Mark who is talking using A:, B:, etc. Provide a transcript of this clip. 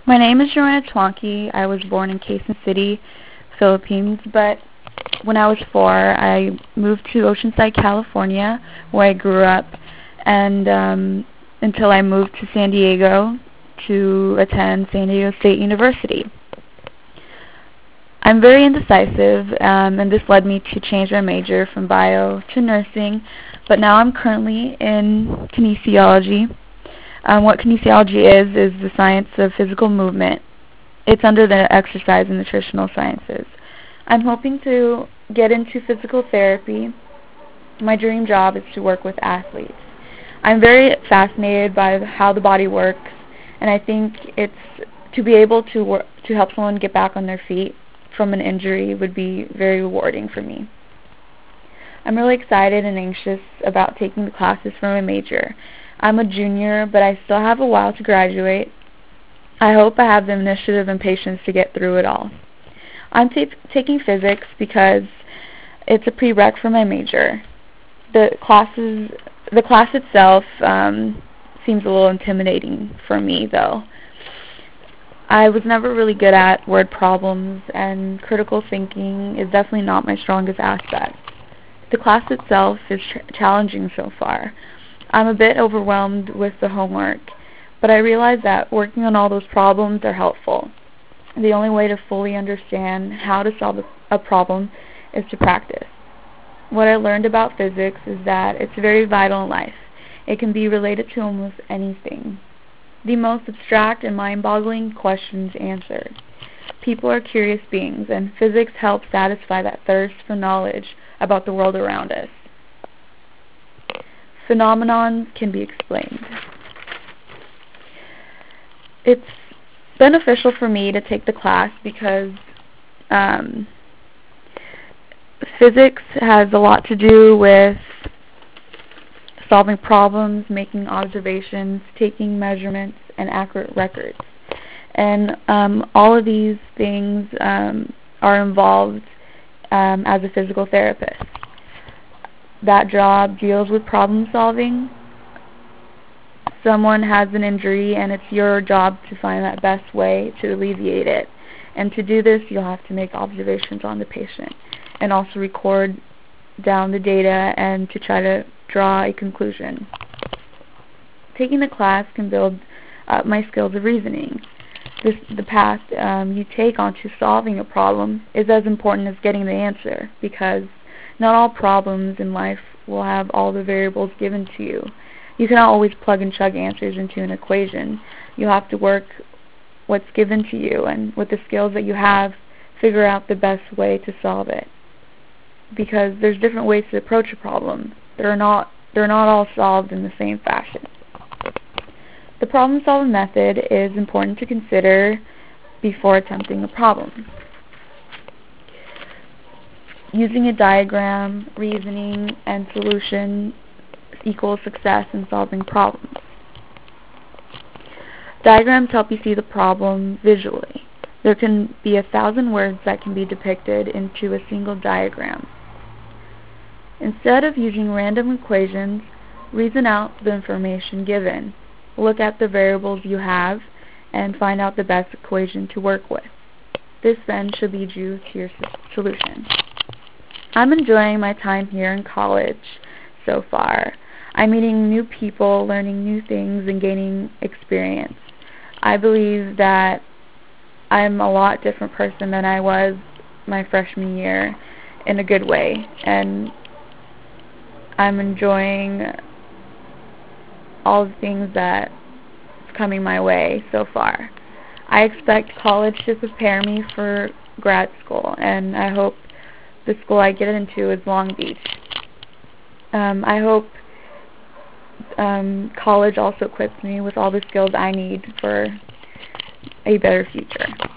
A: My name is Joanna Twanke. I was born in Quezon City, Philippines, but when I was 4, I moved to Oceanside, California, where I grew up, and until I moved to San Diego to attend San Diego State University. I'm very indecisive, and this led me to change my major from bio to nursing, but now I'm currently in kinesiology. What kinesiology is the science of physical movement. It's under the exercise and nutritional sciences. I'm hoping to get into physical therapy. My dream job is to work with athletes. I'm very fascinated by how the body works, and I think it's to be able to help someone get back on their feet from an injury would be very rewarding for me. I'm really excited and anxious about taking the classes for my major. I'm a junior, but I still have a while to graduate. I hope I have the initiative and patience to get through it all. I'm taking physics because it's a prereq for my major. The class itself seems a little intimidating for me, though. I was never really good at word problems, and critical thinking is definitely not my strongest aspect. The class itself is challenging so far. I'm a bit overwhelmed with the homework, but I realize that working on all those problems are helpful. The only way to fully understand how to solve a problem is to practice. What I learned about physics is that it's very vital in life. It can be related to almost anything. The most abstract and mind-boggling questions answered. People are curious beings, and physics helps satisfy that thirst for knowledge about the world around us. Phenomenons can be explained. It's beneficial for me to take the class because physics has a lot to do with solving problems, making observations, taking measurements, and accurate records. And all of these things are involved as a physical therapist. That job deals with problem solving. Someone has an injury, and it's your job to find that best way to alleviate it. And to do this, you'll have to make observations on the patient and also record down the data and to try to draw a conclusion. Taking the class can build up my skills of reasoning. The path you take onto solving a problem is as important as getting the answer, because not all problems in life will have all the variables given to you. You cannot always plug and chug answers into an equation. You'll have to work what's given to you, and with the skills that you have, figure out the best way to solve it. Because there's different ways to approach a problem. They're not all solved in the same fashion. The problem-solving method is important to consider before attempting a problem. Using a diagram, reasoning, and solution equals success in solving problems. Diagrams help you see the problem visually. There can be 1,000 words that can be depicted into a single diagram. Instead of using random equations, reason out the information given. Look at the variables you have and find out the best equation to work with. This then should lead you to your solution. I'm enjoying my time here in college so far. I'm meeting new people, learning new things, and gaining experience. I believe that I'm a lot different person than I was my freshman year in a good way, and I'm enjoying all the things that's coming my way so far. I expect college to prepare me for grad school, and I hope the school I get into is Long Beach. I hope college also equips me with all the skills I need for a better future.